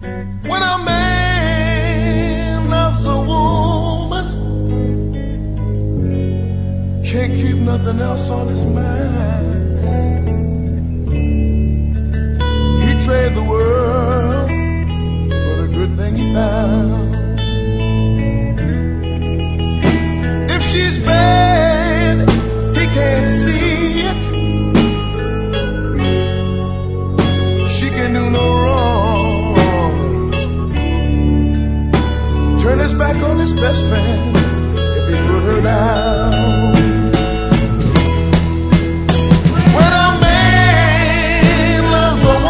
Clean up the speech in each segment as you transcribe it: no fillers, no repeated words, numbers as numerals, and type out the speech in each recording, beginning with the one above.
When a man loves a woman, can't keep nothing else on his mind. He'd trade the world for the good thing he found. If she's bad, he can't see it. She can do no wrong. Turn his back on his best friend if he put her down. When a man loves a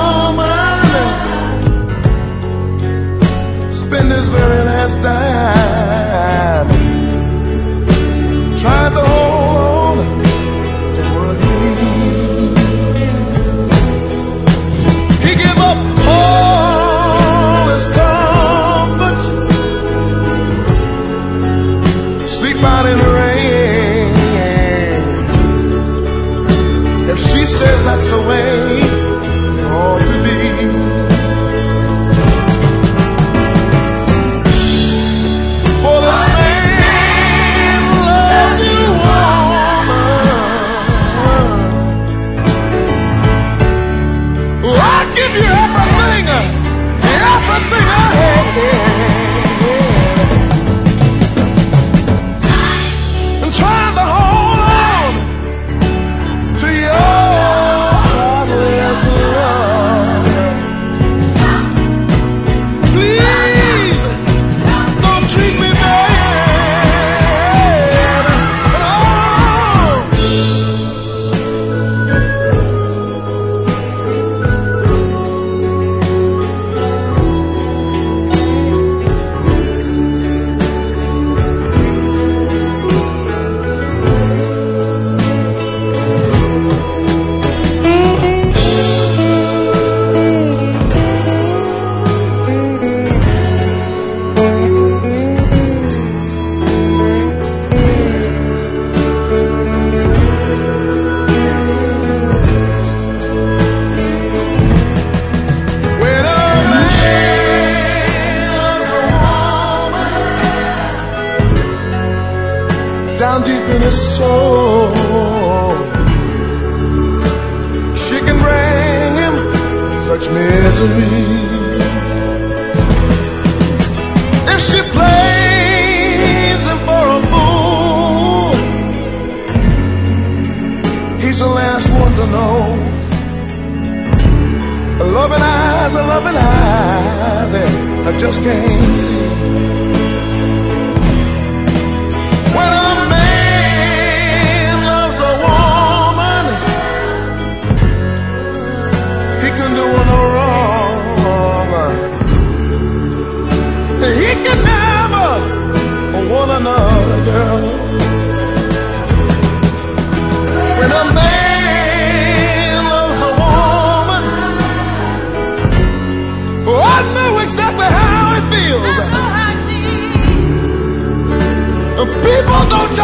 woman, spend his very last dime trying to hold on to what he needs. He give up all his comforts, sleep out in the rain. If she says that's the way it ought to be. For this man loves you, woman. Oh, I'll give you everything I have. And trying to hold on to your heartless love. Please don't treat me bad. When a man loves a woman, down deep in his soul, she can bring him such misery. If she plays him for a fool, he's the last one to know. Loving eyes, I just can't see. When a man loves a woman, he can do her no wrong. He can never want another girl. When a man loves a woman, oh, I know exactly how it feels. People don't